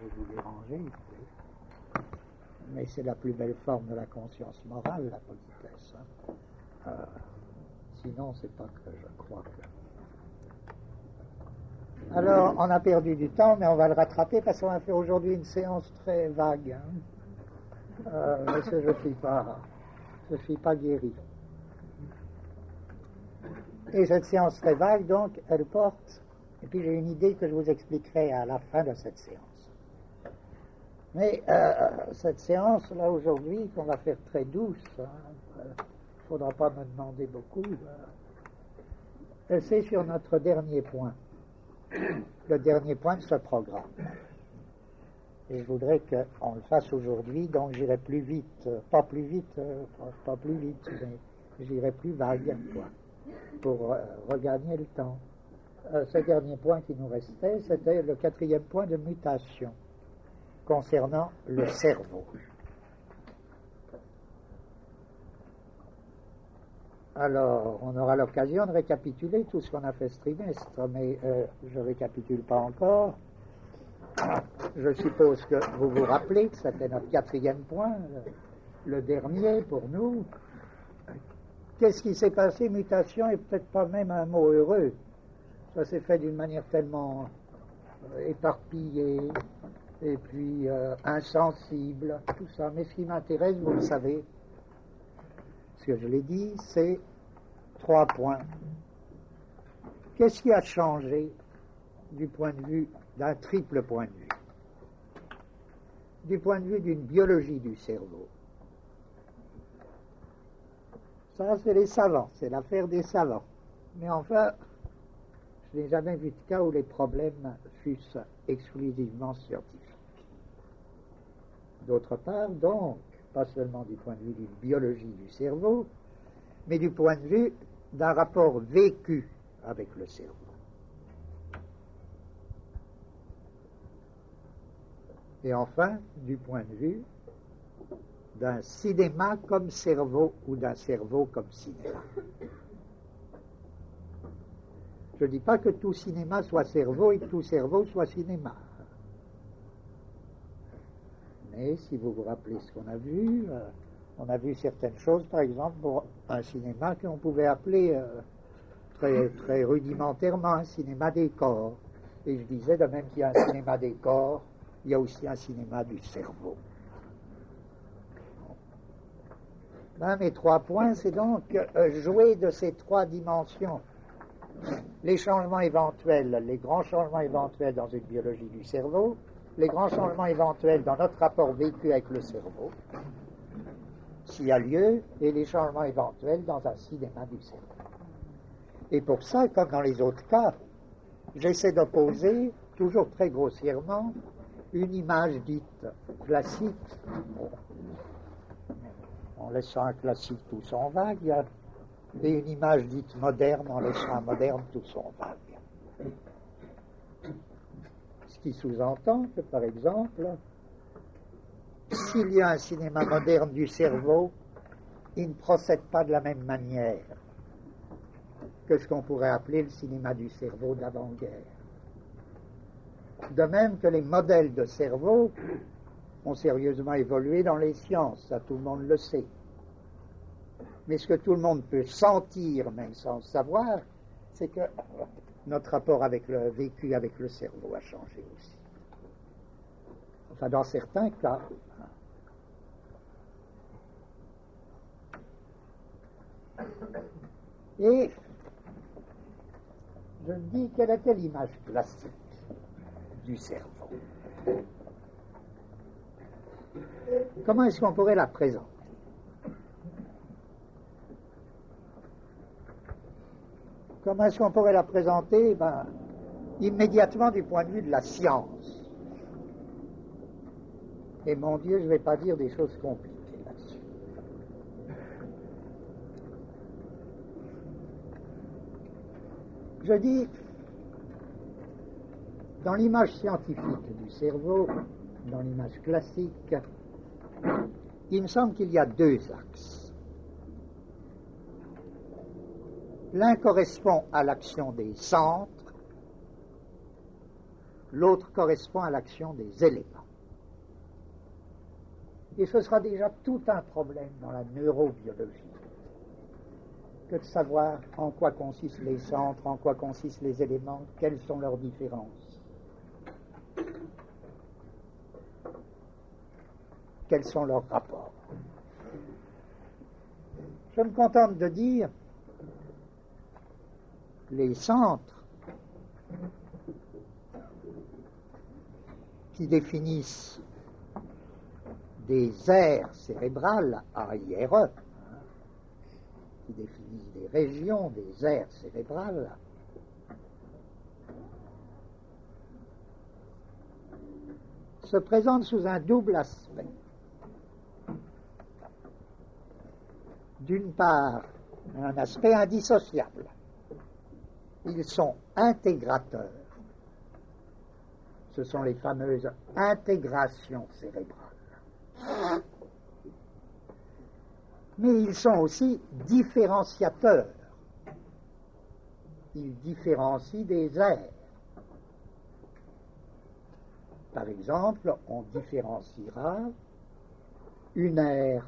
vais vous déranger, mais c'est la plus belle forme de la conscience morale, la politesse. Sinon, c'est pas que je crois que... Alors, on a perdu du temps, mais on va le rattraper parce qu'on va faire aujourd'hui une séance très vague. Parce que je ne suis pas guéri. Et cette séance très vague, donc, elle porte... Et puis j'ai une idée que je vous expliquerai à la fin de cette séance. Mais cette séance, là, aujourd'hui, qu'on va faire très douce, il ne faudra pas me demander beaucoup, c'est sur notre dernier point. Le dernier point de ce programme. Et je voudrais qu'on le fasse aujourd'hui, donc j'irai plus vite, pas plus vite, mais j'irai plus vague, quoi, pour regagner le temps. Ce dernier point qui nous restait, c'était le 4e point de mutation concernant le cerveau. Alors, on aura l'occasion de récapituler tout ce qu'on a fait ce trimestre, mais je ne récapitule pas encore. Je suppose que vous vous rappelez que c'était notre 4e point, le dernier pour nous. Qu'est-ce qui s'est passé? Mutation est peut-être pas même un mot heureux. Ça s'est fait d'une manière tellement éparpillée et puis insensible, tout ça. Mais ce qui m'intéresse, vous le savez, ce que je l'ai dit, c'est 3 points. Qu'est-ce qui a changé du point de vue, d'un triple point de vue? Du point de vue d'une biologie du cerveau. Ça, c'est les savants, c'est l'affaire des savants. Mais enfin, je n'ai jamais vu de cas où les problèmes fussent exclusivement scientifiques. D'autre part, donc, pas seulement du point de vue d'une biologie du cerveau, mais du point de vue d'un rapport vécu avec le cerveau. Et enfin, du point de vue d'un cinéma comme cerveau ou d'un cerveau comme cinéma. Je ne dis pas que tout cinéma soit cerveau et que tout cerveau soit cinéma. Mais si vous vous rappelez ce qu'on a vu certaines choses, par exemple, pour un cinéma qu'on pouvait appeler très, très rudimentairement un cinéma des corps. Et je disais, de même qu'il y a un cinéma des corps, il y a aussi un cinéma du cerveau. Mes 3 points, c'est donc jouer de ces 3 dimensions. Les changements éventuels, les grands changements éventuels dans une biologie du cerveau, les grands changements éventuels dans notre rapport vécu avec le cerveau, s'il y a lieu, et les changements éventuels dans un cinéma du cerveau. Et pour ça, comme dans les autres cas, j'essaie d'opposer, toujours très grossièrement, une image dite classique, en laissant un classique tout son vague, et une image dite moderne, en laissant un moderne tout son vague. Ce qui sous-entend que, par exemple, s'il y a un cinéma moderne du cerveau, il ne procède pas de la même manière que ce qu'on pourrait appeler le cinéma du cerveau d'avant-guerre. De même que les modèles de cerveau ont sérieusement évolué dans les sciences, ça tout le monde le sait. Mais ce que tout le monde peut sentir, même sans le savoir, c'est que notre rapport avec le vécu, avec le cerveau a changé aussi. Enfin, dans certains cas. Et je me dis, quelle était l'image classique du cerveau? Comment est-ce qu'on pourrait la présenter? Comment est-ce qu'on pourrait la présenter? Immédiatement du point de vue de la science. Et mon Dieu, je ne vais pas dire des choses compliquées là-dessus. Je dis, dans l'image scientifique du cerveau, dans l'image classique, il me semble qu'il y a 2 axes. L'un correspond à l'action des centres l'autre correspond à l'action des éléments. Et ce sera déjà tout un problème dans la neurobiologie que de savoir en quoi consistent les centres, en quoi consistent les éléments, quelles sont leurs différences, quels sont leurs rapports. Je me contente de dire les centres qui définissent des aires cérébrales, AIRE, qui définissent des régions, des aires cérébrales, se présentent sous un double aspect. D'une part, un aspect indissociable. Ils sont intégrateurs. Ce sont les fameuses intégrations cérébrales. Mais ils sont aussi différenciateurs. Ils différencient des aires. Par exemple, on différenciera une aire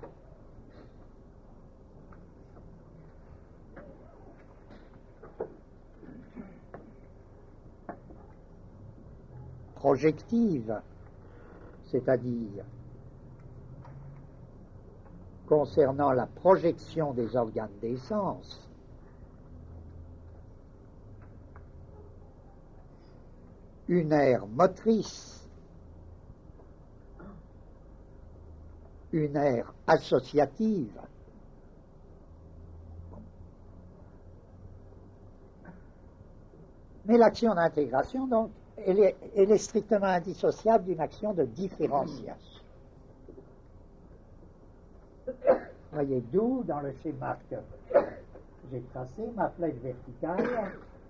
projective, c'est-à-dire concernant la projection des organes des sens, une aire motrice, une aire associative, mais l'action d'intégration, donc, elle est strictement indissociable d'une action de différenciation. Voyez, d'où, dans le schéma que j'ai tracé, ma flèche verticale,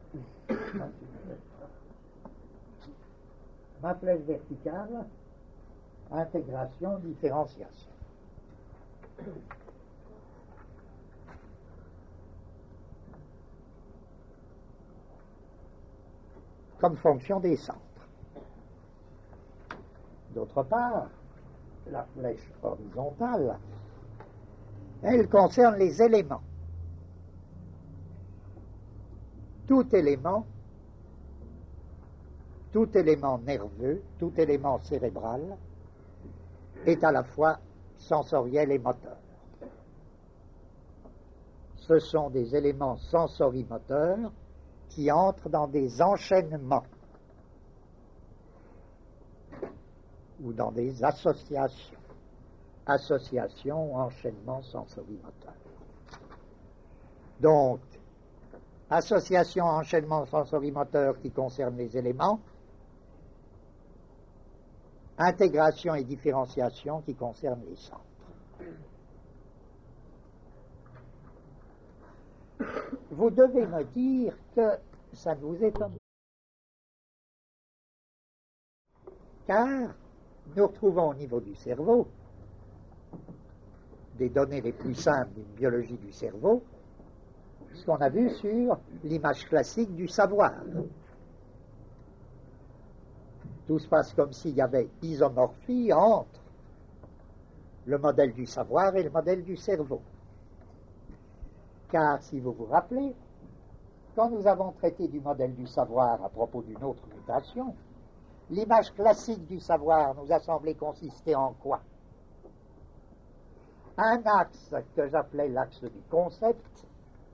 intégration, différenciation. Comme fonction des centres. D'autre part, la flèche horizontale, elle concerne les éléments. Tout élément nerveux, tout élément cérébral est à la fois sensoriel et moteur. Ce sont des éléments sensorimoteurs qui entrent dans des enchaînements ou dans des associations. Association, enchaînement sensorimoteur. Donc, association, enchaînement sensorimoteur qui concerne les éléments, intégration et différenciation qui concernent les centres. Vous devez me dire que ça ne vous étonne pas, car nous retrouvons au niveau du cerveau des données les plus simples d'une biologie du cerveau, ce qu'on a vu sur l'image classique du savoir. Tout se passe comme s'il y avait isomorphie entre le modèle du savoir et le modèle du cerveau. Car, si vous vous rappelez, quand nous avons traité du modèle du savoir à propos d'une autre mutation, l'image classique du savoir nous a semblé consister en quoi? Un axe que j'appelais l'axe du concept,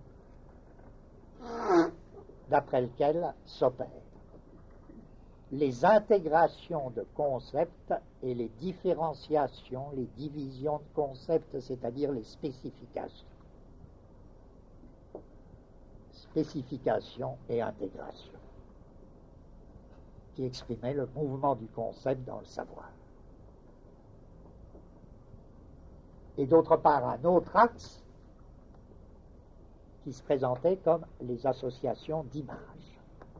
d'après lequel s'opèrent les intégrations de concepts et les différenciations, les divisions de concepts, c'est-à-dire les spécifications. Spécification et intégration, qui exprimaient le mouvement du concept dans le savoir. Et d'autre part, un autre axe qui se présentait comme les associations d'images.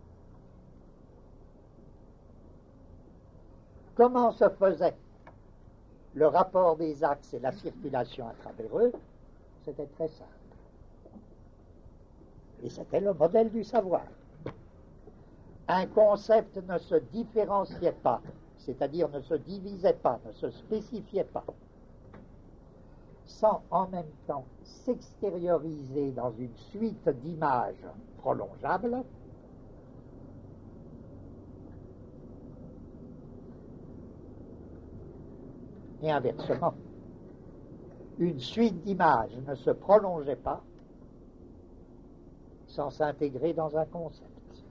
Comment se faisait le rapport des axes et la circulation à travers eux? C'était très simple. Et c'était le modèle du savoir. un concept ne se différenciait pas, c'est-à-dire ne se divisait pas, ne se spécifiait pas, sans en même temps s'extérioriser dans une suite d'images prolongeables, et inversement, une suite d'images ne se prolongeait pas sans s'intégrer dans un concept.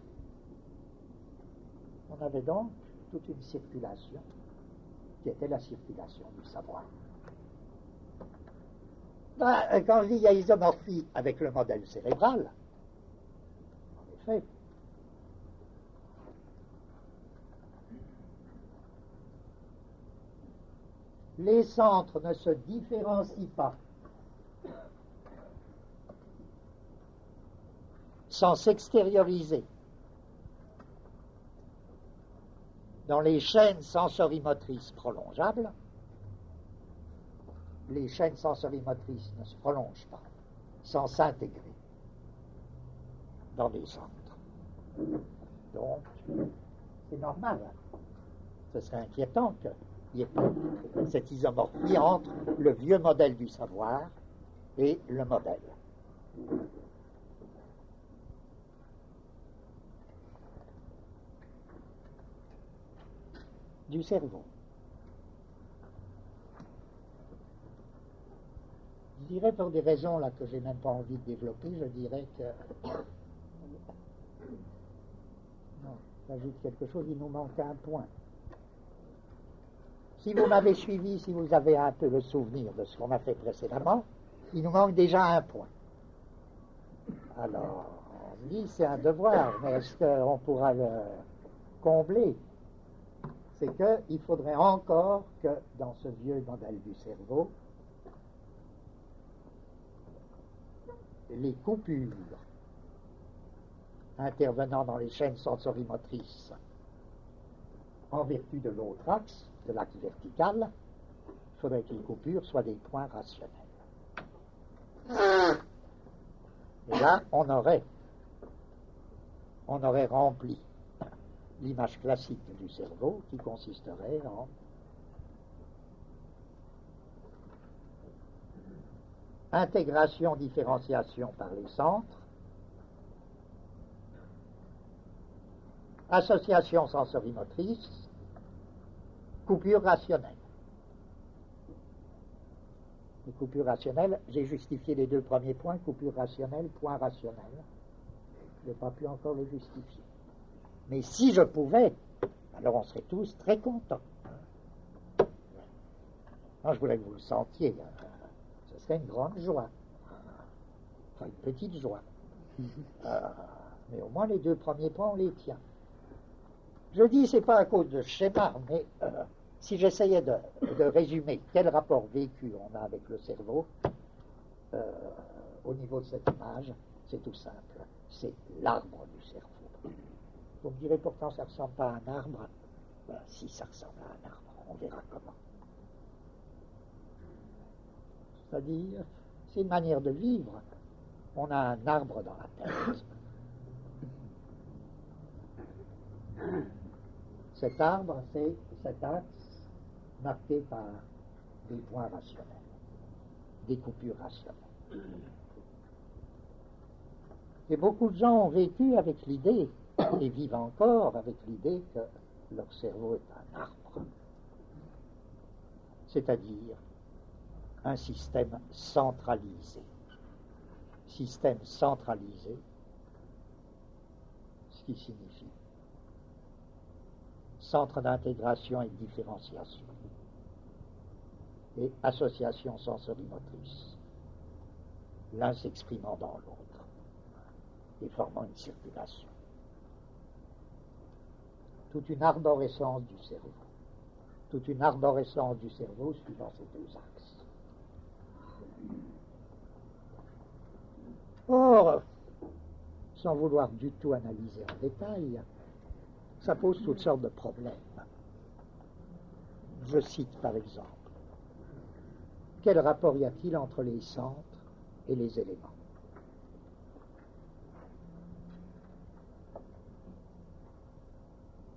On avait donc toute une circulation qui était la circulation du savoir. Quand je dis qu'il y a isomorphie avec le modèle cérébral, en effet, les centres ne se différencient pas sans s'extérioriser dans les chaînes sensorimotrices prolongeables. Les chaînes sensorimotrices ne se prolongent pas sans s'intégrer dans les centres. Donc, c'est normal. Ce serait inquiétant qu'il n'y ait pas cette isomorphie entre le vieux modèle du savoir et le modèle. Du cerveau. Je dirais pour des raisons là que j'ai même pas envie de développer, je dirais que non, j'ajoute quelque chose, il nous manque un point. Si vous m'avez suivi, si vous avez un peu le souvenir de ce qu'on a fait précédemment, il nous manque déjà un point. Alors, on dit c'est un devoir, mais est-ce qu'on pourra le combler? C'est qu'il faudrait encore que dans ce vieux modèle du cerveau, les coupures intervenant dans les chaînes sensorimotrices en vertu de l'autre axe, de l'axe vertical, il faudrait que les coupures soient des points rationnels. Et là, on aurait rempli l'image classique du cerveau qui consisterait en intégration, différenciation par les centres, association sensorimotrice, coupure rationnelle. Les coupures rationnelles, j'ai justifié les deux premiers points, coupure rationnelle, point rationnel. Je n'ai pas pu encore les justifier. Mais si je pouvais, alors on serait tous très contents. Non, je voulais que vous le sentiez. Ce serait une grande joie. Enfin, une petite joie. Mais au moins les deux premiers points, on les tient. Je dis, c'est pas à cause de schéma, mais si j'essayais de résumer quel rapport vécu on a avec le cerveau, au niveau de cette image, c'est tout simple. C'est l'arbre du cerveau. Vous me direz pourtant ça ne ressemble pas à un arbre. Ben, si ça ressemble à un arbre, on verra comment. C'est-à-dire, c'est une manière de vivre. On a un arbre dans la tête. Cet arbre, c'est cet axe marqué par des points rationnels, des coupures rationnelles. Et beaucoup de gens ont vécu avec l'idée, et vivent encore avec l'idée que leur cerveau est un arbre, c'est-à-dire un système centralisé. Système centralisé, ce qui signifie centre d'intégration et de différenciation et association sensorimotrice, l'un s'exprimant dans l'autre et formant une circulation. Toute une arborescence du cerveau. Toute une arborescence du cerveau suivant ces deux axes. Or, sans vouloir du tout analyser en détail, ça pose toutes sortes de problèmes. Je cite par exemple, quel rapport y a-t-il entre les centres et les éléments?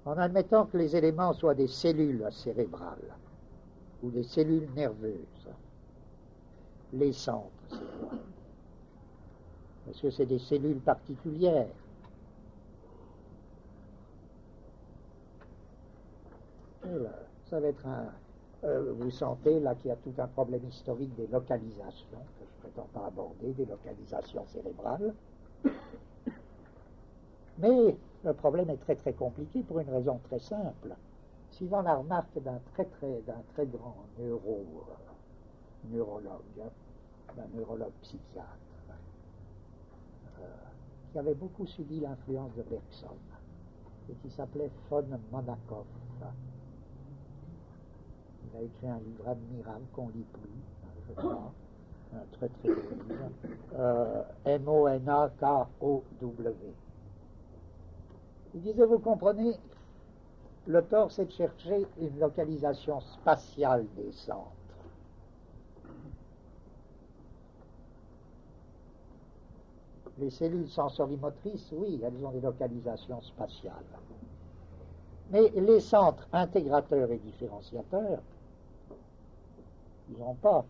En admettant que les éléments soient des cellules cérébrales ou des cellules nerveuses, les centres, c'est quoi? Parce que c'est des cellules particulières. Voilà. Ça va être vous sentez là qu'il y a tout un problème historique des localisations, que je ne prétends pas aborder, des localisations cérébrales. Mais le problème est très très compliqué pour une raison très simple. Suivant la remarque d'un très grand neurologue, d'un neurologue psychiatre, qui avait beaucoup subi l'influence de Bergson, et qui s'appelait von Monachov. Il a écrit un livre admirable qu'on lit plus, je crois, un très très beau livre, M-O-N-A-K-O-W. Il disait, vous comprenez, le tort c'est de chercher une localisation spatiale des centres. Les cellules sensorimotrices, oui, elles ont des localisations spatiales. Mais les centres intégrateurs et différenciateurs, ils n'ont pas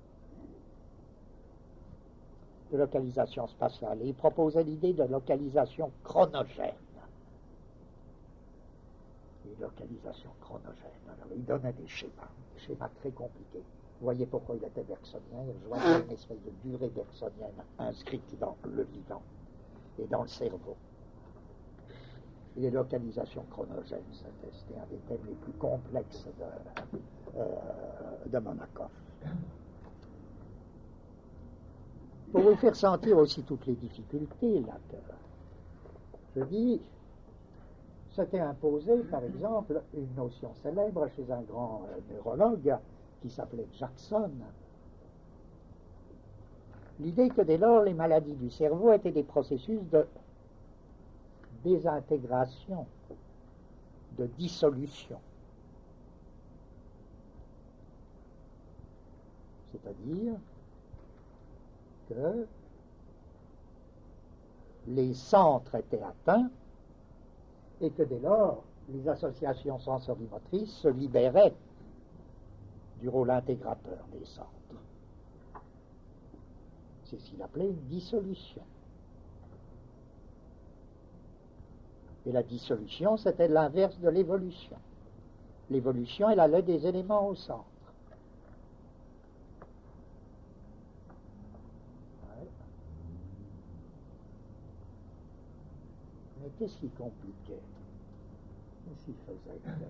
de localisation spatiale. Et ils proposaient l'idée de localisation chronogène. Les localisations chronogènes. Alors, ils donnaient des schémas très compliqués. Vous voyez pourquoi il était bergsonien. Il rejoignait une espèce de durée bergsonienne inscrite dans le vivant et dans le cerveau. Et les localisations chronogènes, c'était un des thèmes les plus complexes de Monachov. Pour vous faire sentir aussi toutes les difficultés, là, je dis, s'était imposé, par exemple, une notion célèbre chez un grand neurologue qui s'appelait Jackson. L'idée que dès lors, les maladies du cerveau étaient des processus de désintégration, de dissolution. C'est-à-dire que les centres étaient atteints et que dès lors, les associations sensorimotrices se libéraient du rôle intégrateur des centres. C'est ce qu'il appelait une dissolution. Et la dissolution, c'était l'inverse de l'évolution. L'évolution, elle allait des éléments au centre. Ouais. Mais qu'est-ce qui compliquait? Qu'est-ce qui faisait que...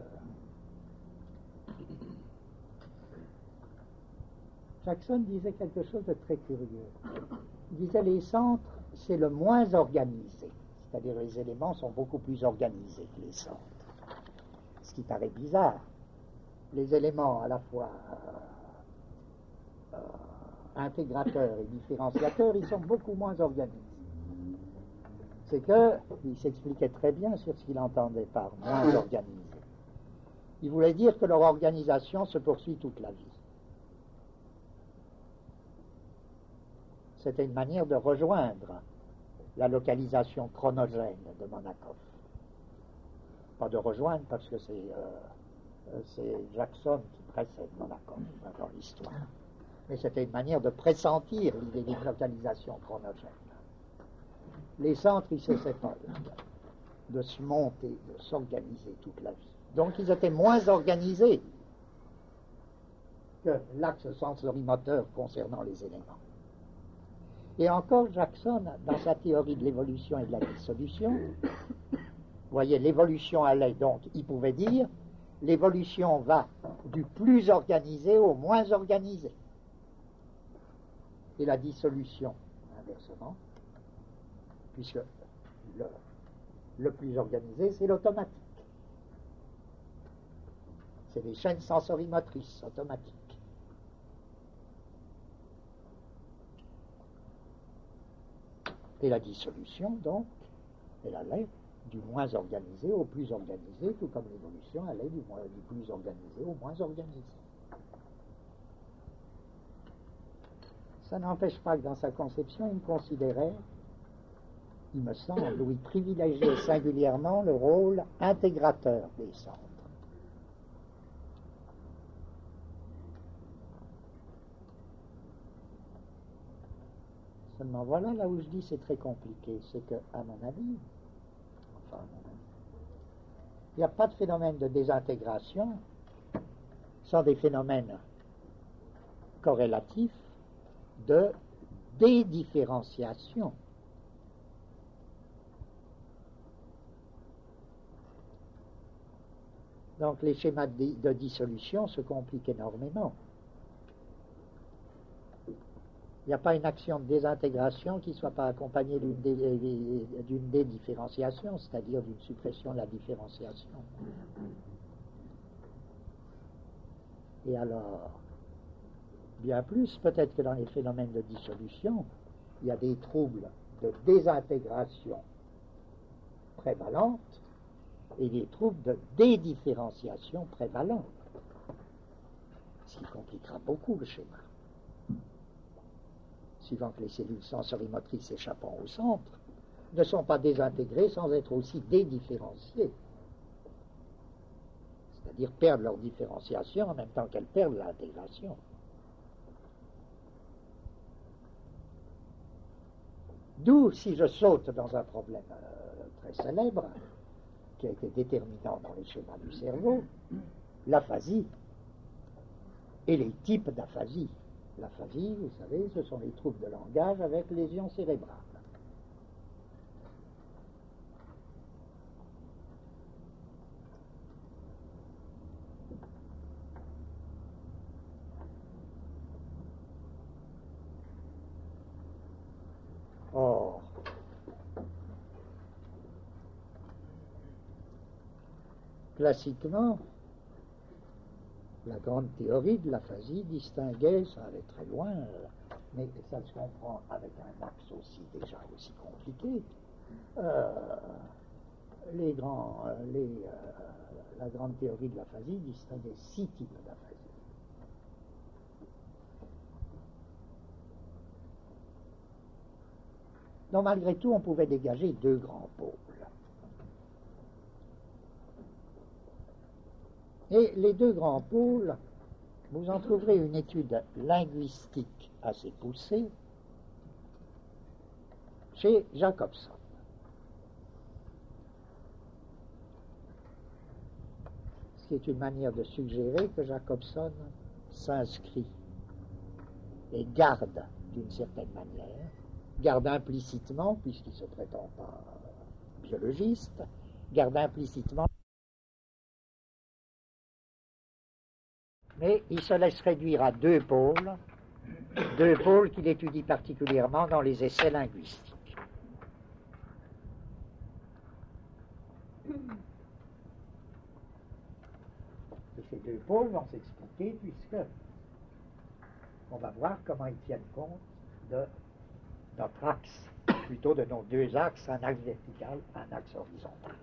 Jackson disait quelque chose de très curieux. Il disait les centres, c'est le moins organisé. C'est-à-dire les éléments sont beaucoup plus organisés que les centres. Ce qui paraît bizarre. Les éléments à la fois intégrateurs et différenciateurs, ils sont beaucoup moins organisés. C'est qu'il s'expliquait très bien sur ce qu'il entendait par moins organisé. Il voulait dire que leur organisation se poursuit toute la vie. C'était une manière de rejoindre la localisation chronogène de Monachov. Pas de rejoindre parce que c'est Jackson qui précède Monachov dans l'histoire. Mais c'était une manière de pressentir l'idée d'une localisation chronogène. Les centres, ils se séparent de se monter, de s'organiser toute la vie. Donc ils étaient moins organisés que l'axe sensorimoteur concernant les éléments. Et encore, Jackson, dans sa théorie de l'évolution et de la dissolution, vous voyez, l'évolution allait donc, il pouvait dire, l'évolution va du plus organisé au moins organisé. Et la dissolution, inversement, puisque le plus organisé, c'est l'automatique. C'est les chaînes sensorimotrices automatiques. Et la dissolution, donc, elle allait du moins organisé au plus organisé, tout comme l'évolution allait du plus organisé au moins organisé. Ça n'empêche pas que dans sa conception, il considérait il me semble, où il privilégiait singulièrement le rôle intégrateur des centres. Seulement voilà là où je dis c'est très compliqué, c'est que, à mon avis, il n'y a pas de phénomène de désintégration sans des phénomènes corrélatifs de dédifférenciation. Donc les schémas de dissolution se compliquent énormément. Il n'y a pas une action de désintégration qui ne soit pas accompagnée d'une dédifférenciation, c'est-à-dire d'une suppression de la différenciation. Et alors, bien plus, peut-être que dans les phénomènes de dissolution, il y a des troubles de désintégration prévalentes et des troubles de dédifférenciation prévalents, ce qui compliquera beaucoup le schéma. Suivant que les cellules sensorimotrices échappant au centre ne sont pas désintégrées sans être aussi dédifférenciées, c'est-à-dire perdent leur différenciation en même temps qu'elles perdent l'intégration. D'où, si je saute dans un problème très célèbre, qui a été déterminant dans les schémas du cerveau, l'aphasie et les types d'aphasie. L'aphasie, vous savez, ce sont les troubles de langage avec lésions cérébrales. Or, classiquement, la grande théorie de l'aphasie distinguait, ça allait très loin, mais ça se comprend avec un axe aussi déjà aussi compliqué, la grande théorie de l'aphasie distinguait 6 types d'aphasie. Donc malgré tout, on pouvait dégager 2 grands pôles. Et les 2 grands pôles, vous en trouverez une étude linguistique assez poussée chez Jacobson. Ce qui est une manière de suggérer que Jacobson s'inscrit et garde d'une certaine manière, garde implicitement, puisqu'il ne se prétend pas biologiste, garde implicitement, mais il se laisse réduire à 2 pôles qu'il étudie particulièrement dans les essais linguistiques. Et ces 2 pôles vont s'expliquer puisque on va voir comment ils tiennent compte de notre axe, plutôt de nos 2 axes, un axe vertical, un axe horizontal.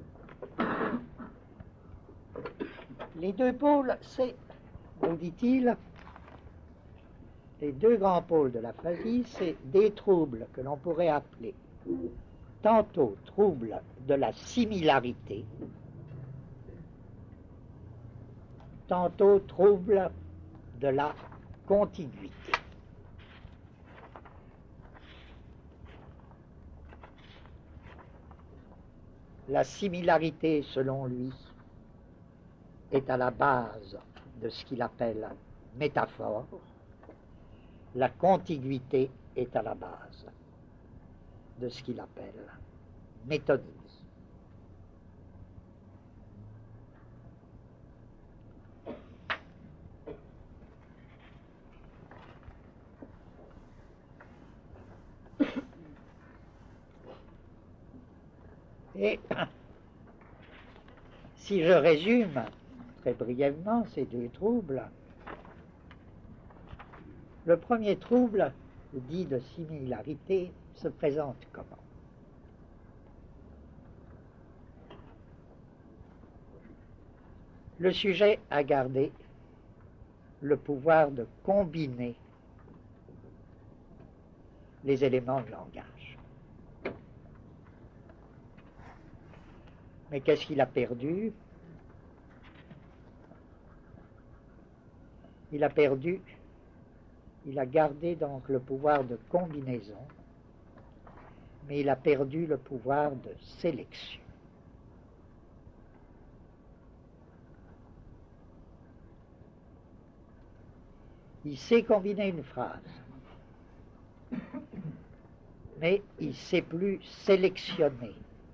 Les 2 pôles, c'est, nous dit-il, les 2 grands pôles de l'aphasie, c'est des troubles que l'on pourrait appeler tantôt troubles de la similarité, tantôt troubles de la contiguïté. La similarité, selon lui, est à la base de ce qu'il appelle métaphore. La contiguïté est à la base de ce qu'il appelle métonymie. Et si je résume très brièvement ces 2 troubles, le premier trouble, dit de similarité, se présente comment? Le sujet a gardé le pouvoir de combiner les éléments de langage. Mais qu'est-ce qu'il a perdu? Il a perdu, il a gardé donc le pouvoir de combinaison, mais il a perdu le pouvoir de sélection. Il sait combiner une phrase, mais il ne sait plus sélectionner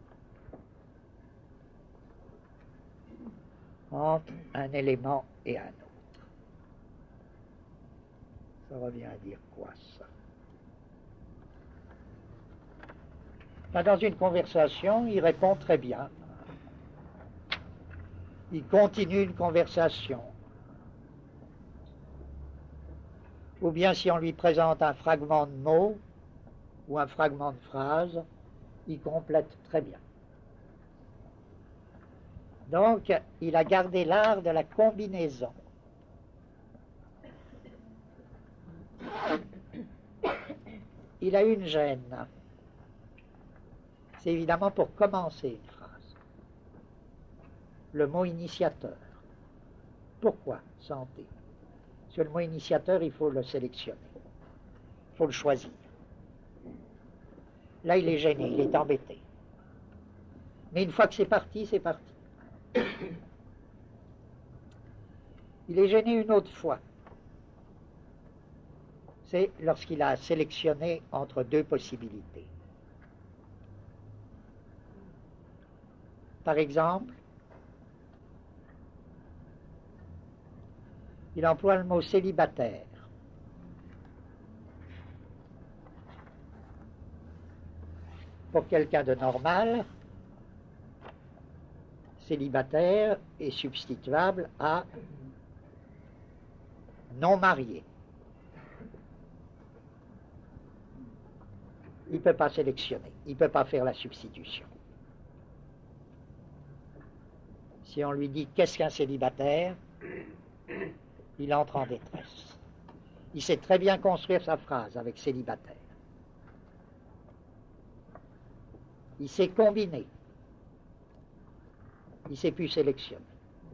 entre un élément et un autre. Ça revient à dire quoi, ça? Dans une conversation, il répond très bien. Il continue une conversation. Ou bien si on lui présente un fragment de mot ou un fragment de phrase, il complète très bien. Donc, il a gardé l'art de la combinaison. Il a une gêne. C'est évidemment pour commencer une phrase. Le mot initiateur. Pourquoi santé? Parce que le mot initiateur, il faut le sélectionner. Il faut le choisir. Là, il est gêné, il est embêté. Mais une fois que c'est parti, c'est parti. Il est gêné une autre fois. C'est lorsqu'il a sélectionné entre deux possibilités. Par exemple, il emploie le mot célibataire. Pour quelqu'un de normal, célibataire est substituable à non marié. Il ne peut pas sélectionner, il ne peut pas faire la substitution. Si on lui dit qu'est-ce qu'un célibataire, il entre en détresse. Il sait très bien construire sa phrase avec célibataire. Il sait combiner. Il ne sait plus sélectionner.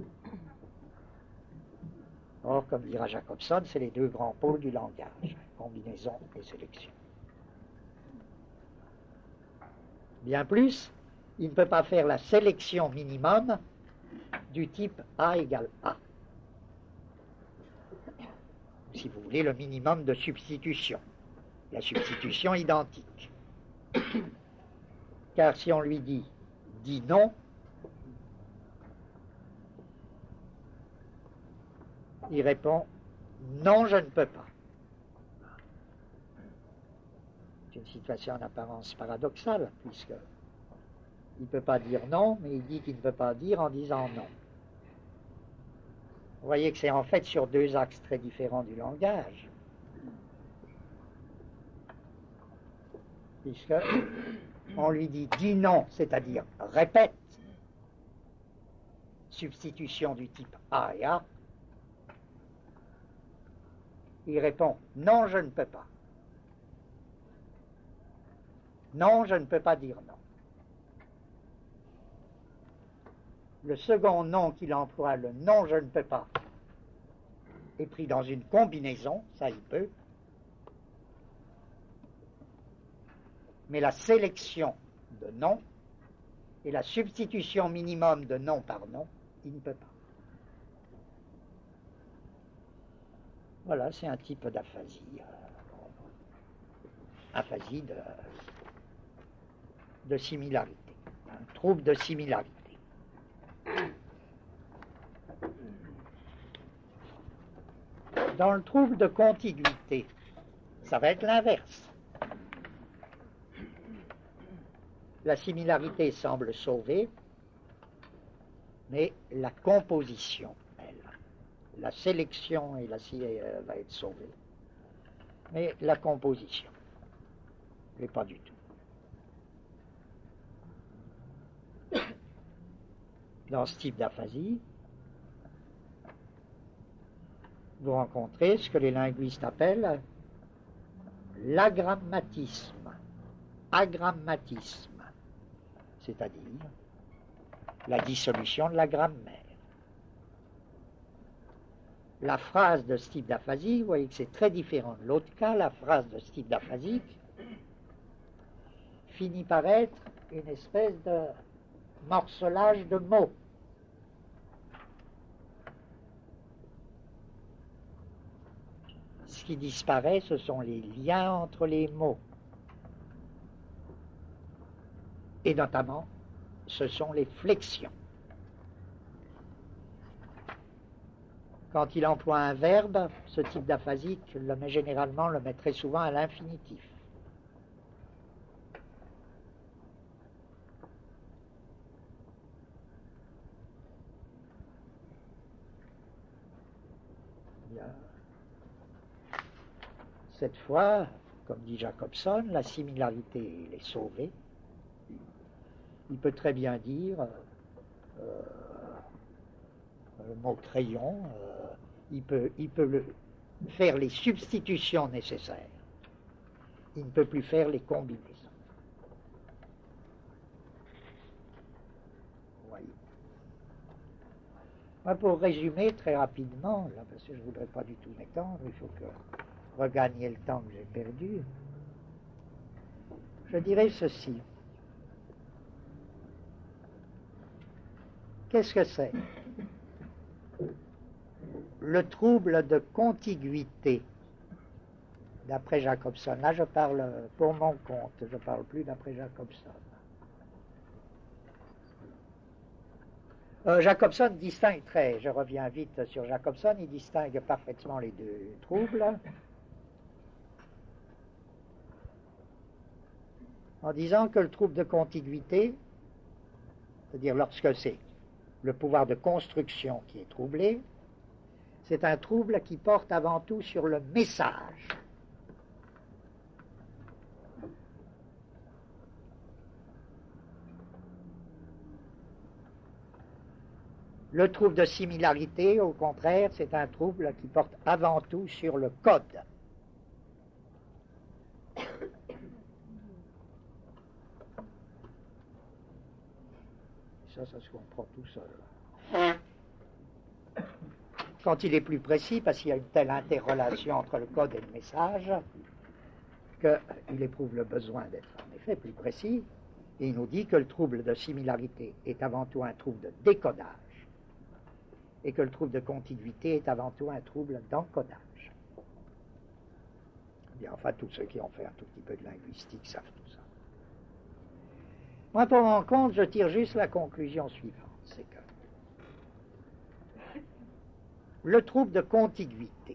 Or, comme dira Jacobson, c'est les deux grands pôles du langage, combinaison et sélection. Bien plus, il ne peut pas faire la sélection minimum du type A égale A. Si vous voulez, le minimum de substitution. La substitution identique. Car si on lui dit « dis non », il répond « non, je ne peux pas ». C'est une situation en apparence paradoxale, puisque il ne peut pas dire non, mais il dit qu'il ne peut pas dire en disant non. Vous voyez que c'est en fait sur deux axes très différents du langage. Puisque on lui dit dis non, c'est-à-dire répète, substitution du type A et A, il répond non, je ne peux pas. Non, je ne peux pas dire non. Le second non qu'il emploie, le non, je ne peux pas, est pris dans une combinaison, ça il peut. Mais la sélection de non et la substitution minimum de non par non, il ne peut pas. Voilà, c'est un type d'aphasie. Aphasie de similarité. Un trouble de similarité. Dans le trouble de contiguïté, ça va être l'inverse. La similarité semble sauvée, mais la composition, elle, la sélection et va être sauvée, mais la composition, mais pas du tout. Dans ce type d'aphasie, vous rencontrez ce que les linguistes appellent l'agrammatisme. Agrammatisme, c'est-à-dire la dissolution de la grammaire. La phrase de ce type d'aphasie, vous voyez que c'est très différent de l'autre cas. La phrase de ce type d'aphasique finit par être une espèce de morcelage de mots. Ce qui disparaît, ce sont les liens entre les mots. Et notamment, ce sont les flexions. Quand il emploie un verbe, ce type d'aphasique généralement le met très souvent à l'infinitif. Cette fois, comme dit Jacobson, la similarité est sauvée. Il peut très bien dire le mot crayon, il peut faire les substitutions nécessaires. Il ne peut plus faire les combinaisons. Voyez. Pour résumer très rapidement, là, parce que je ne voudrais pas du tout m'étendre, il faut que regagner le temps que j'ai perdu, je dirais ceci. Qu'est-ce que c'est? Le trouble de contiguïté, d'après Jacobson. Là, je parle pour mon compte, je ne parle plus d'après Jacobson. Jacobson distingue je reviens vite sur Jacobson, il distingue parfaitement les deux troubles, en disant que le trouble de contiguïté, c'est-à-dire lorsque c'est le pouvoir de construction qui est troublé, c'est un trouble qui porte avant tout sur le message. Le trouble de similarité, au contraire, c'est un trouble qui porte avant tout sur le code. Ça se comprend tout seul. Quand il est plus précis, parce qu'il y a une telle interrelation entre le code et le message, qu'il éprouve le besoin d'être en effet plus précis, et il nous dit que le trouble de similarité est avant tout un trouble de décodage, et que le trouble de contiguïté est avant tout un trouble d'encodage. Bien, enfin, tous ceux qui ont fait un tout petit peu de linguistique savent tout ça. Moi, pour mon compte, je tire juste la conclusion suivante, c'est que le trouble de contiguïté,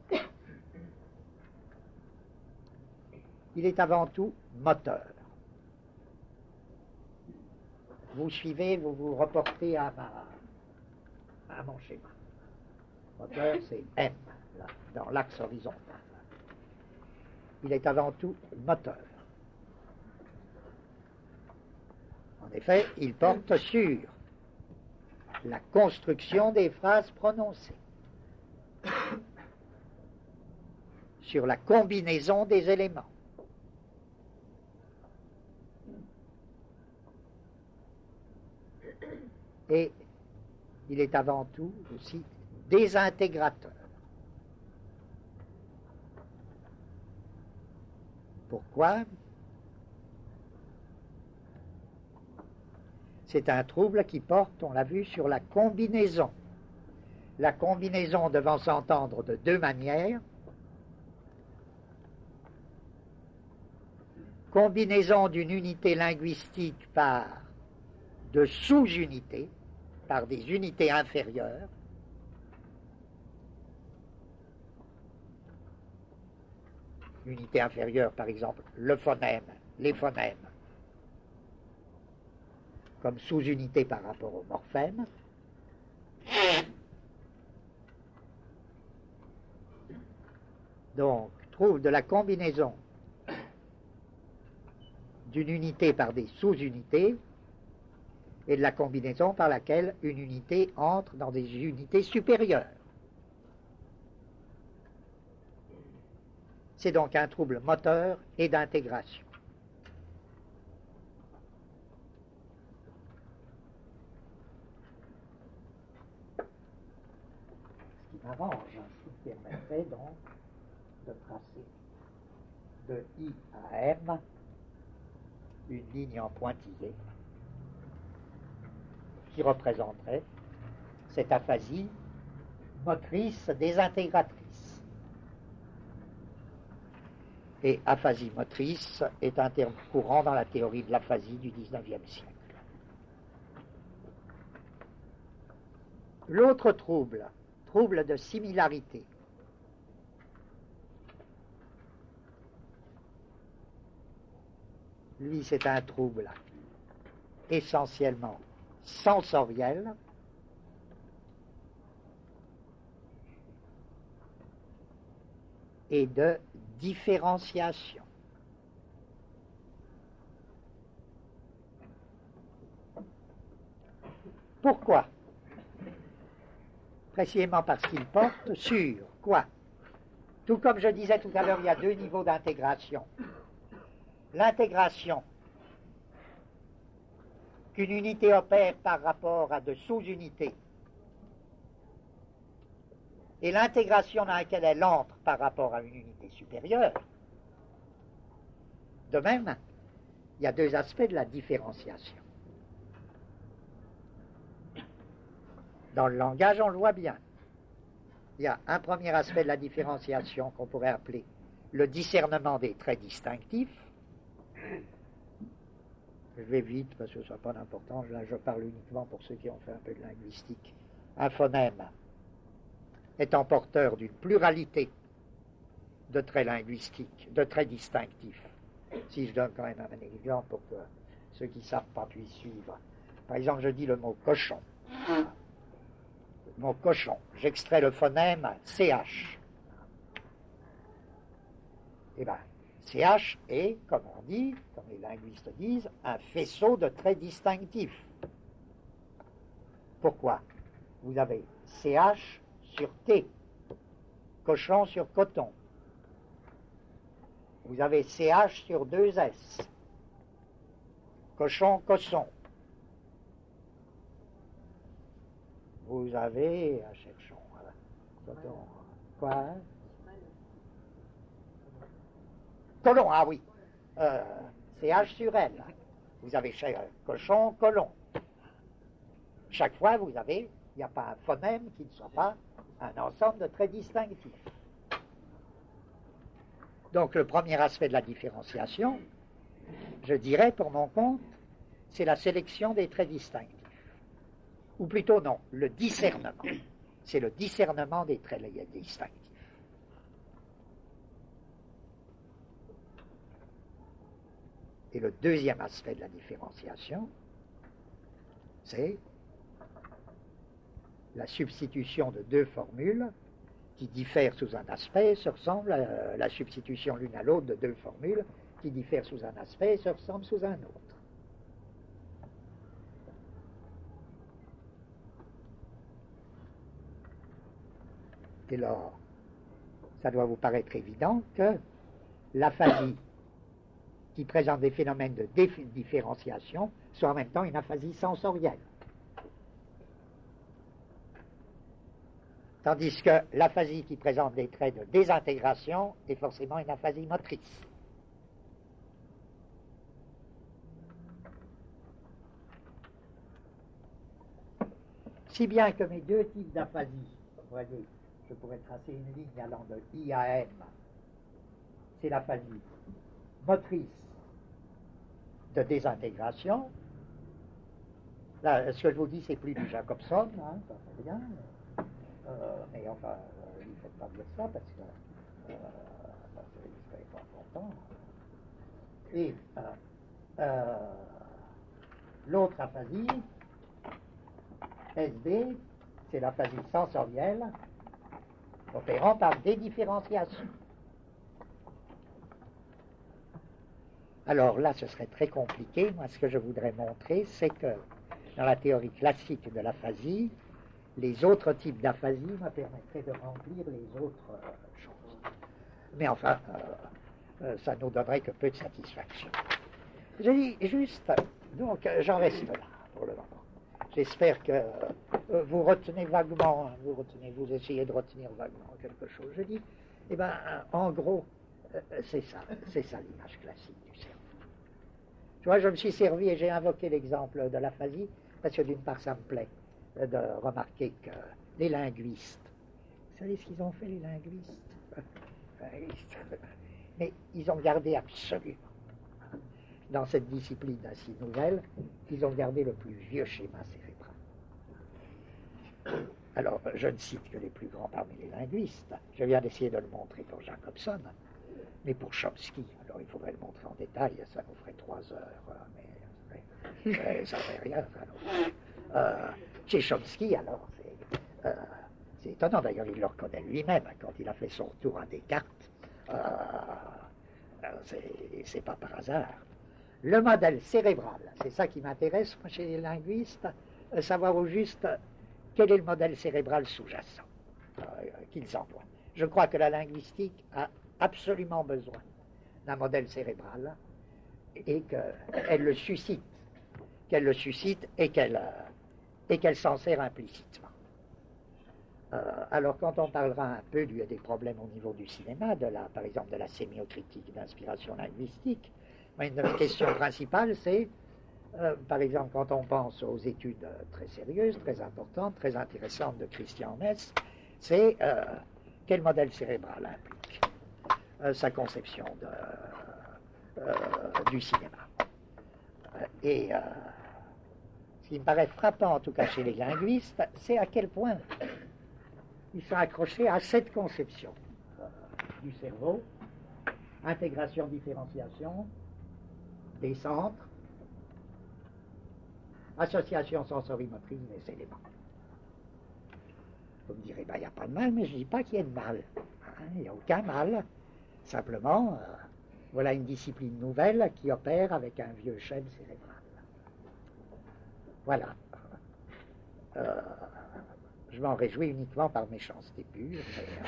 il est avant tout moteur. Vous suivez, vous vous reportez à mon schéma. Moteur, c'est M, là, dans l'axe horizontal. Il est avant tout moteur. En effet, il porte sur la construction des phrases prononcées, sur la combinaison des éléments. Et il est avant tout aussi désintégrateur. Pourquoi? C'est un trouble qui porte, on l'a vu, sur la combinaison. La combinaison devant s'entendre de deux manières. Combinaison d'une unité linguistique par de sous-unités, par des unités inférieures. Unité inférieure, par exemple, le phonème, les phonèmes, comme sous-unité par rapport au morphème. Donc, trouve de la combinaison d'une unité par des sous-unités et de la combinaison par laquelle une unité entre dans des unités supérieures. C'est donc un trouble moteur et d'intégration. arrange, ce qui permettrait donc de tracer de I à M une ligne en pointillé qui représenterait cette aphasie motrice désintégratrice. Et aphasie motrice est un terme courant dans la théorie de l'aphasie du XIXe siècle. L'autre trouble, trouble de similarité, lui, c'est un trouble essentiellement sensoriel, et de différenciation. Pourquoi? Précisément parce qu'il porte sur quoi? Tout comme je disais tout à l'heure, il y a deux niveaux d'intégration. L'intégration qu'une unité opère par rapport à de sous-unités, et l'intégration dans laquelle elle entre par rapport à une unité supérieure. De même, il y a deux aspects de la différenciation. Dans le langage, on le voit bien. Il y a un premier aspect de la différenciation qu'on pourrait appeler le discernement des traits distinctifs. Je vais vite parce que ça n'a pas d'importance. Là, je parle uniquement pour ceux qui ont fait un peu de linguistique. Un phonème étant porteur d'une pluralité de traits linguistiques, de traits distinctifs. Si je donne quand même un exemple pour que ceux qui ne savent pas puissent suivre. Par exemple, je dis le mot cochon. Le mot cochon. J'extrais le phonème CH. Eh bien, CH est, comme on dit, comme les linguistes disent, un faisceau de traits distinctifs. Pourquoi? Vous avez CH sur T, cochon sur coton. Vous avez CH sur 2 S, cochon, cosson. Vous avez, cherchons, coton, quoi? Colon, ah oui, CH sur L. Vous avez cochon, colon. Chaque fois, vous avez, il n'y a pas un phonème qui ne soit pas un ensemble de traits distinctifs. Donc le premier aspect de la différenciation, je dirais pour mon compte, c'est la sélection des traits distinctifs. Ou plutôt non, le discernement. C'est le discernement des traits distinctifs. Et le deuxième aspect de la différenciation, c'est la substitution de deux formules qui diffèrent sous un aspect se ressemblent à la substitution l'une à l'autre de deux formules qui diffèrent sous un aspect et se ressemblent sous un autre. Dès lors, ça doit vous paraître évident que l'aphasie qui présente des phénomènes de différenciation soit en même temps une aphasie sensorielle. Tandis que l'aphasie qui présente des traits de désintégration est forcément une aphasie motrice. Si bien que mes deux types d'aphasie, vous voyez, je pourrais tracer une ligne allant de I à M, c'est l'aphasie motrice de désintégration. Là, ce que je vous dis, c'est plus du Jacobson, hein, ça fait bien. Mais enfin, il ne faut pas dire ça parce que c'est pas important. Et l'autre aphasie, SD, c'est l'aphasie sensorielle opérant par dédifférenciation. Alors là, ce serait très compliqué. Moi, ce que je voudrais montrer, c'est que dans la théorie classique de l'aphasie, les autres types d'aphasie me permettraient de remplir les autres choses. Mais enfin, ça nous donnerait que peu de satisfaction. Je dis juste, donc j'en reste là pour le moment. J'espère que vous retenez vaguement, hein, vous essayez de retenir vaguement quelque chose. Je dis, eh bien, en gros, c'est ça l'image classique du cerveau. Tu vois, je me suis servi et j'ai invoqué l'exemple de l'aphasie, parce que d'une part, ça me plaît de remarquer que les linguistes, vous savez ce qu'ils ont fait, les linguistes? Mais ils ont gardé absolument, dans cette discipline ainsi nouvelle, ils ont gardé le plus vieux schéma cérébral. Alors, je ne cite que les plus grands parmi les linguistes. Je viens d'essayer de le montrer pour Jacobson, mais pour Chomsky, alors il faudrait le montrer en détail, ça nous ferait 3 heures, mais ça ne fait rien. Chez Chomsky, alors, c'est étonnant, d'ailleurs, il le reconnaît lui-même quand il a fait son retour à Descartes. C'est pas par hasard. Le modèle cérébral, c'est ça qui m'intéresse chez les linguistes, savoir au juste quel est le modèle cérébral sous-jacent qu'ils emploient. Je crois que la linguistique a absolument besoin d'un modèle cérébral et qu'elle le suscite, et qu'elle s'en sert implicitement. Alors quand on parlera un peu des problèmes au niveau du cinéma, par exemple de la sémiocritique d'inspiration linguistique, une de mes questions principales c'est, par exemple quand on pense aux études très sérieuses, très importantes, très intéressantes de Christian Metz, c'est quel modèle cérébral implique sa conception du cinéma. Et ce qui me paraît frappant, en tout cas chez les linguistes, c'est à quel point ils sont accrochés à cette conception du cerveau, intégration, différenciation, des centres, association sensorimotrice des éléments. Vous me direz, il n'y a pas de mal, mais je ne dis pas qu'il y ait de mal. Il n'y a aucun mal. Simplement, voilà une discipline nouvelle qui opère avec un vieux schème cérébral. Voilà. Je m'en réjouis uniquement par méchanceté pure.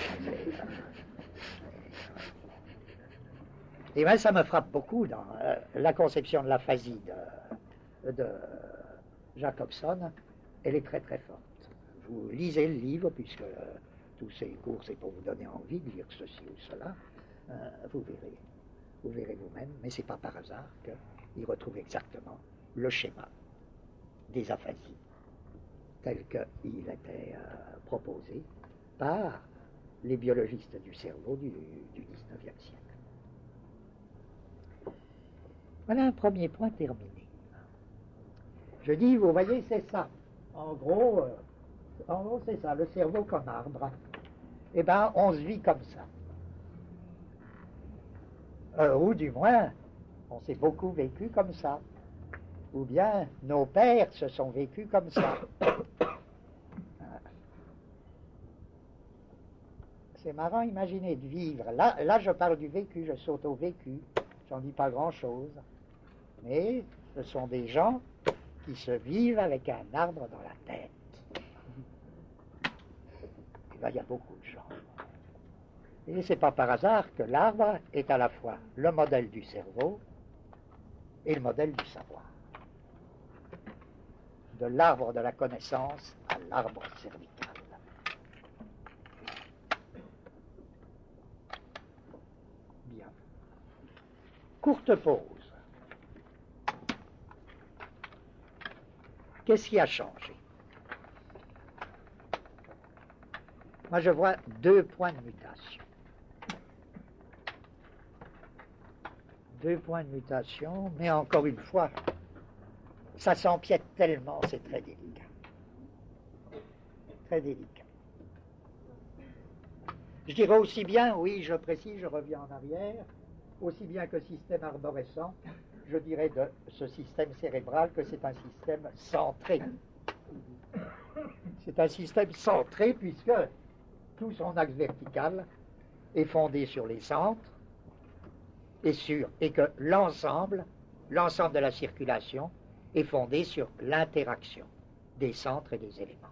Et bien, ça me frappe beaucoup dans la conception de l'aphasie de Jacobson. Elle est très très forte. Vous lisez le livre, puisque tous ces cours, c'est pour vous donner envie de lire ceci ou cela. Vous verrez vous-même, mais ce n'est pas par hasard qu'il retrouve exactement le schéma des aphasies tel qu'il était proposé par les biologistes du cerveau du XIXe siècle. Voilà un premier point terminé. Je dis, vous voyez, c'est ça. En gros, c'est ça, le cerveau comme arbre. Eh bien, on se vit comme ça. Ou du moins, on s'est beaucoup vécu comme ça. Ou bien, nos pères se sont vécus comme ça. C'est marrant, imaginez de vivre. Là, je parle du vécu, je saute au vécu. J'en dis pas grand-chose. Mais ce sont des gens qui se vivent avec un arbre dans la tête. Et là, il y a beaucoup de gens. Et c'est pas par hasard que l'arbre est à la fois le modèle du cerveau et le modèle du savoir. De l'arbre de la connaissance à l'arbre cervical. Bien. Courte pause. Qu'est-ce qui a changé? Moi, je vois 2 points de mutation. 2 points de mutation, mais encore une fois, ça s'empiète tellement, c'est très délicat. Très délicat. Je dirais aussi bien, oui, je précise, je reviens en arrière, aussi bien que système arborescent, je dirais de ce système cérébral que c'est un système centré. C'est un système centré puisque tout son axe vertical est fondé sur les centres et que l'ensemble de la circulation est fondé sur l'interaction des centres et des éléments.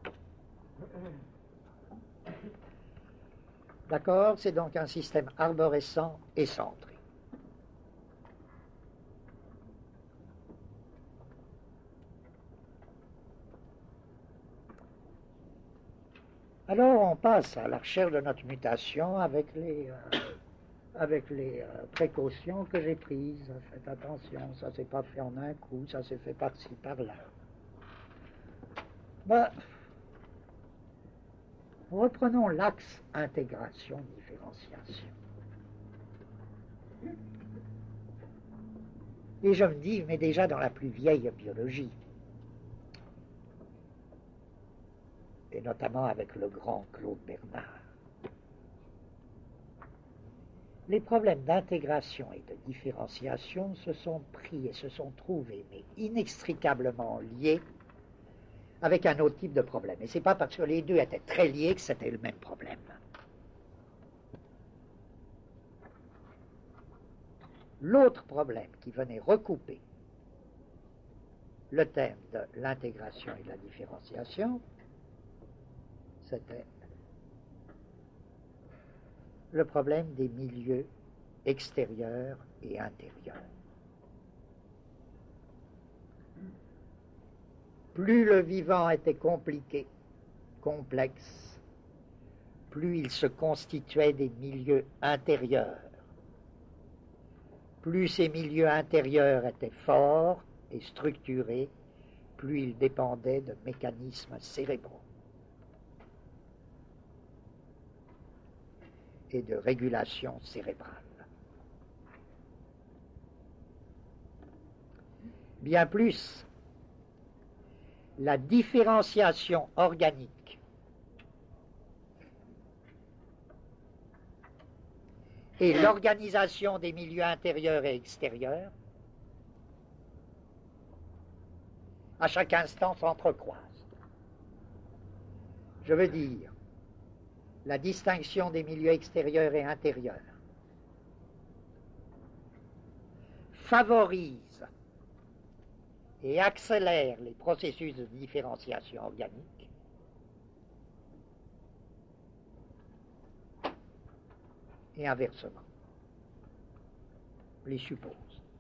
D'accord? C'est donc un système arborescent et centré. alors on passe à la recherche de notre mutation avec les précautions que j'ai prises. Faites attention, ça s'est pas fait en un coup, ça s'est fait par-ci, par-là. Reprenons l'axe intégration-différenciation. Et je me dis, mais déjà dans la plus vieille biologie, et notamment avec le grand Claude Bernard, les problèmes d'intégration et de différenciation se sont pris et se sont trouvés, mais inextricablement liés avec un autre type de problème. Et ce n'est pas parce que les deux étaient très liés que c'était le même problème. L'autre problème qui venait recouper le thème de l'intégration et de la différenciation, c'était le problème des milieux extérieurs et intérieurs. Plus le vivant était compliqué, complexe, plus il se constituait des milieux intérieurs. Plus ces milieux intérieurs étaient forts et structurés, plus ils dépendaient de mécanismes cérébraux et de régulation cérébrale. Bien plus, la différenciation organique et l'organisation des milieux intérieurs et extérieurs, à chaque instant, s'entrecroisent. Je veux dire, la distinction des milieux extérieurs et intérieurs favorise et accélère les processus de différenciation organique et inversement les suppose.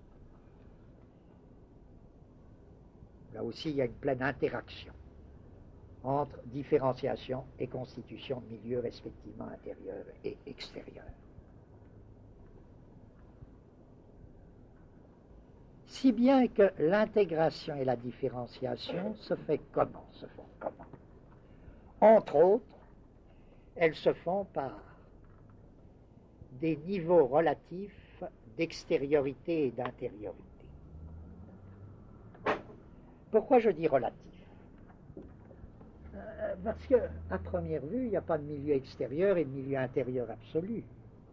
Là aussi, il y a une pleine interaction entre différenciation et constitution de milieux respectivement intérieurs et extérieurs. Si bien que l'intégration et la différenciation se font comment? Entre autres, elles se font par des niveaux relatifs d'extériorité et d'intériorité. Pourquoi je dis relatif? Parce qu'à première vue, il n'y a pas de milieu extérieur et de milieu intérieur absolu.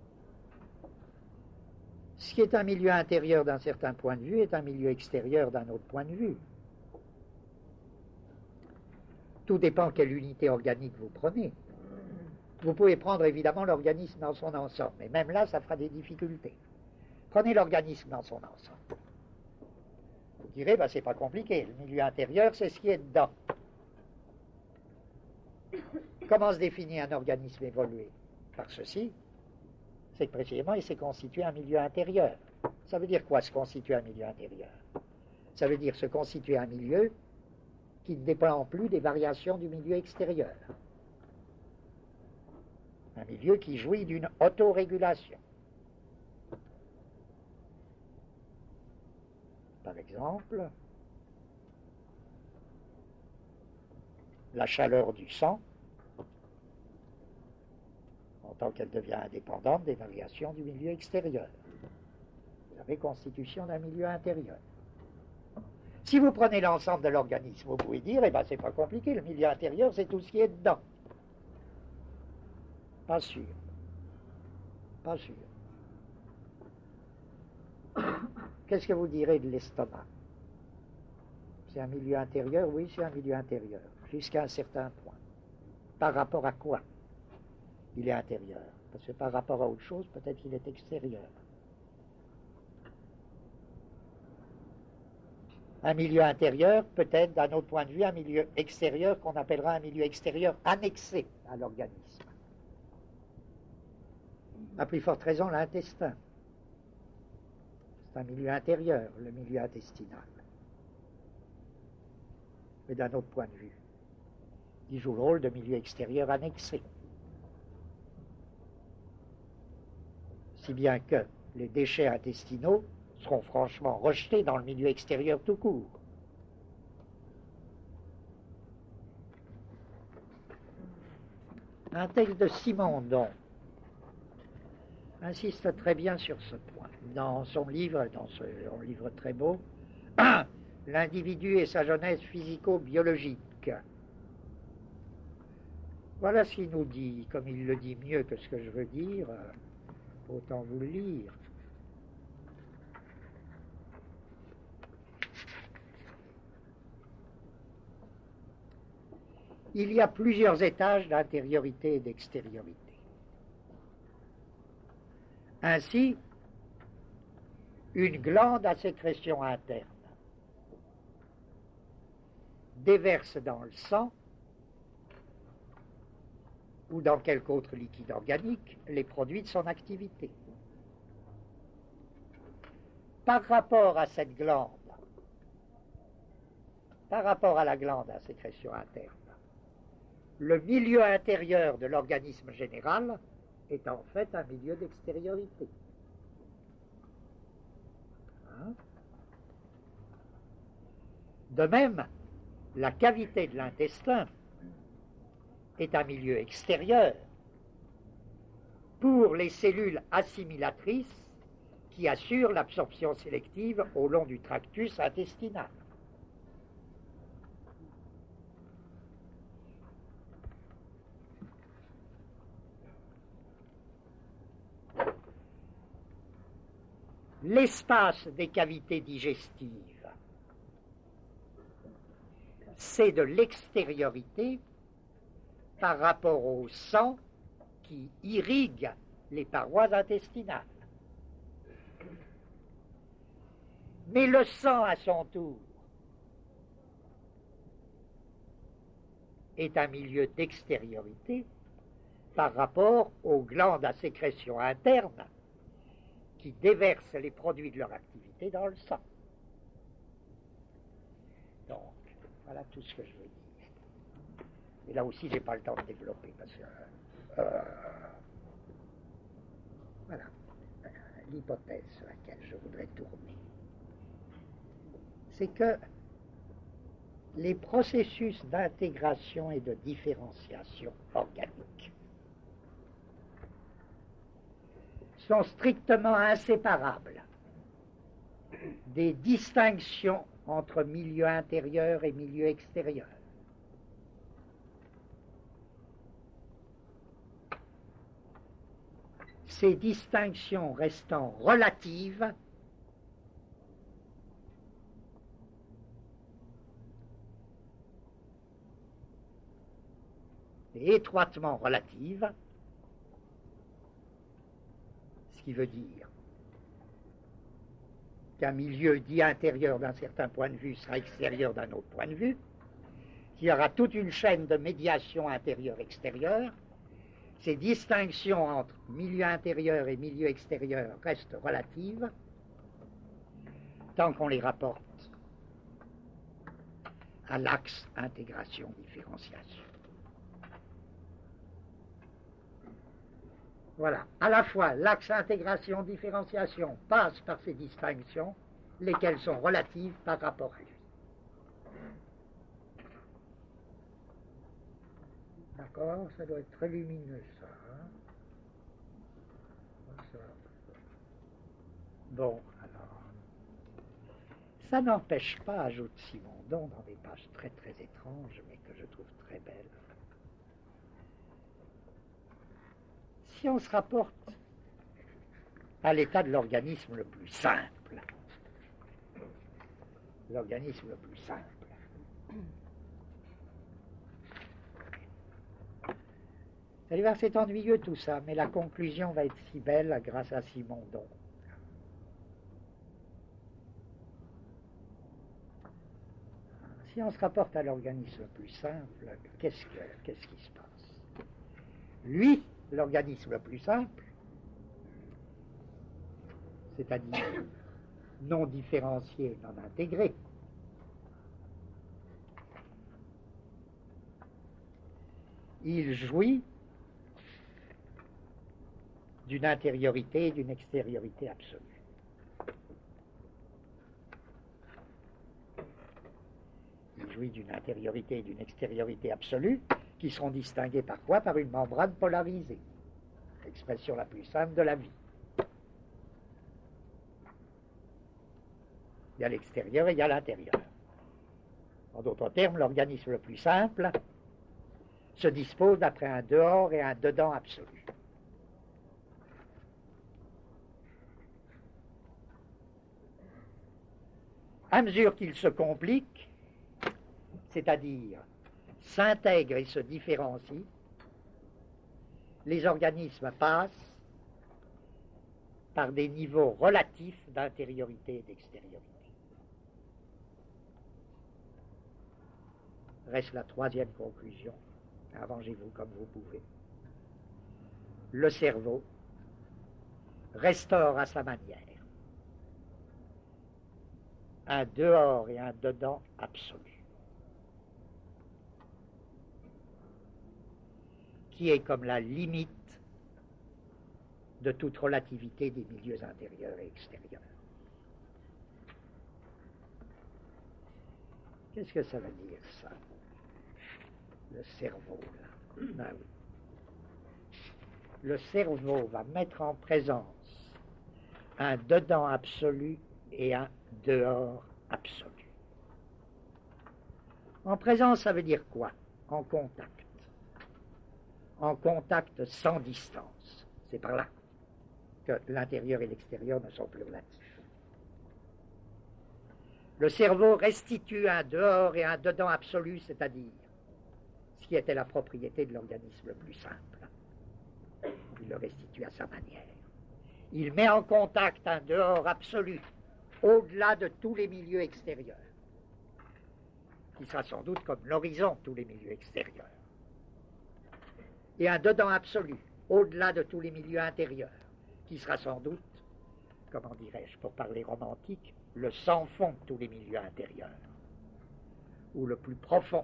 Ce qui est un milieu intérieur d'un certain point de vue est un milieu extérieur d'un autre point de vue. Tout dépend quelle unité organique vous prenez. Vous pouvez prendre évidemment l'organisme dans son ensemble, mais même là, ça fera des difficultés. Prenez l'organisme dans son ensemble. Vous direz, c'est pas compliqué, le milieu intérieur, c'est ce qui est dedans. Comment se définit un organisme évolué? Par ceci, c'est que précisément il s'est constitué un milieu intérieur. Ça veut dire quoi, se constituer un milieu intérieur? Ça veut dire se constituer un milieu qui ne dépend plus des variations du milieu extérieur. Un milieu qui jouit d'une autorégulation. Par exemple, la chaleur du sang, en tant qu'elle devient indépendante des variations du milieu extérieur. Vous avez constitution d'un milieu intérieur. Si vous prenez l'ensemble de l'organisme, vous pouvez dire, c'est pas compliqué, le milieu intérieur, c'est tout ce qui est dedans. Pas sûr. Pas sûr. Qu'est-ce que vous direz de l'estomac? C'est un milieu intérieur? Oui, c'est un milieu intérieur, jusqu'à un certain point. Par rapport à quoi il est intérieur? Parce que par rapport à autre chose, peut-être qu'il est extérieur. Un milieu intérieur, peut-être d'un autre point de vue, un milieu extérieur qu'on appellera un milieu extérieur annexé à l'organisme. À plus forte raison, l'intestin. C'est un milieu intérieur, le milieu intestinal. Mais d'un autre point de vue. qui joue le rôle de milieu extérieur annexé. Si bien que les déchets intestinaux seront franchement rejetés dans le milieu extérieur tout court. Un texte de Simondon insiste très bien sur ce point. Dans son livre très beau, L'individu et sa jeunesse physico-biologique. Voilà ce qu'il nous dit, comme il le dit mieux que ce que je veux dire, autant vous le lire. Il y a plusieurs étages d'intériorité et d'extériorité. Ainsi, une glande à sécrétion interne déverse dans le sang ou dans quelque autre liquide organique les produits de son activité. Par rapport à cette glande, par rapport à la glande à sécrétion interne, le milieu intérieur de l'organisme général est en fait un milieu d'extériorité. De même, la cavité de l'intestin est un milieu extérieur pour les cellules assimilatrices qui assurent l'absorption sélective au long du tractus intestinal. L'espace des cavités digestives, c'est de l'extériorité par rapport au sang qui irrigue les parois intestinales. Mais le sang, à son tour, est un milieu d'extériorité par rapport aux glandes à sécrétion interne qui déversent les produits de leur activité dans le sang. Donc, voilà tout ce que je veux dire. Et là aussi, je n'ai pas le temps de développer parce que voilà l'hypothèse sur laquelle je voudrais tourner. C'est que les processus d'intégration et de différenciation organique sont strictement inséparables des distinctions entre milieu intérieur et milieu extérieur. Ces distinctions restant relatives et étroitement relatives, ce qui veut dire qu'un milieu dit intérieur d'un certain point de vue sera extérieur d'un autre point de vue, qu'il y aura toute une chaîne de médiation intérieure-extérieure. Ces distinctions entre milieu intérieur et milieu extérieur restent relatives tant qu'on les rapporte à l'axe intégration-différenciation. Voilà, à la fois l'axe intégration-différenciation passe par ces distinctions, lesquelles sont relatives par rapport à lui. D'accord, ça doit être très lumineux, ça. Bon, alors, ça n'empêche pas, ajoute Simondon dans des pages très très étranges, mais que je trouve très belles. Si on se rapporte à l'état de l'organisme le plus simple, l'organisme le plus simple, vous allez voir, c'est ennuyeux tout ça, mais la conclusion va être si belle grâce à Simondon. Si on se rapporte à l'organisme le plus simple, qu'est-ce qui se passe? Lui, l'organisme le plus simple, c'est-à-dire non différencié, non intégré, il jouit d'une intériorité et d'une extériorité absolue. Il jouit d'une intériorité et d'une extériorité absolue qui seront distinguées parfois par une membrane polarisée, l'expression la plus simple de la vie. Il y a l'extérieur et il y a l'intérieur. En d'autres termes, l'organisme le plus simple se dispose d'après un dehors et un dedans absolu. À mesure qu'il se complique, c'est-à-dire s'intègre et se différencie, les organismes passent par des niveaux relatifs d'intériorité et d'extériorité. Reste la troisième conclusion. Arrangez-vous comme vous pouvez. Le cerveau restaure à sa manière un dehors et un dedans absolu, qui est comme la limite de toute relativité des milieux intérieurs et extérieurs. Qu'est-ce que ça veut dire, ça? Le cerveau, là. Ben oui. Le cerveau va mettre en présence un dedans absolu et un dehors absolu. En présence, ça veut dire quoi? En contact. En contact sans distance. C'est par là que l'intérieur et l'extérieur ne sont plus relatifs. Le cerveau restitue un dehors et un dedans absolu, c'est-à-dire ce qui était la propriété de l'organisme le plus simple. Il le restitue à sa manière. Il met en contact un dehors absolu, au-delà de tous les milieux extérieurs, qui sera sans doute comme l'horizon de tous les milieux extérieurs, et un dedans absolu, au-delà de tous les milieux intérieurs, qui sera sans doute, comment dirais-je, pour parler romantique, le sans-fond de tous les milieux intérieurs, ou le plus profond.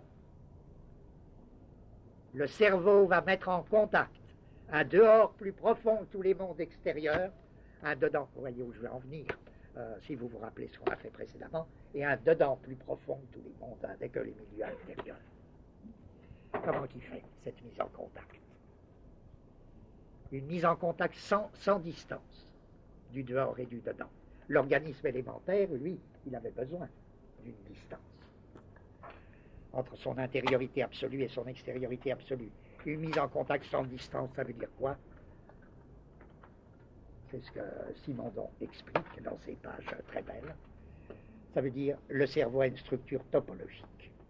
Le cerveau va mettre en contact un dehors plus profond de tous les mondes extérieurs, un dedans, vous voyez où je vais en venir, si vous vous rappelez ce qu'on a fait précédemment, et un dedans plus profond de tous les mondes avec les milieux intérieurs. Comment il fait cette mise en contact? Une mise en contact sans distance du dehors et du dedans. L'organisme élémentaire, lui, il avait besoin d'une distance entre son intériorité absolue et son extériorité absolue. Une mise en contact sans distance, ça veut dire quoi? C'est ce que Simondon explique dans ses pages très belles. Ça veut dire le cerveau a une structure topologique.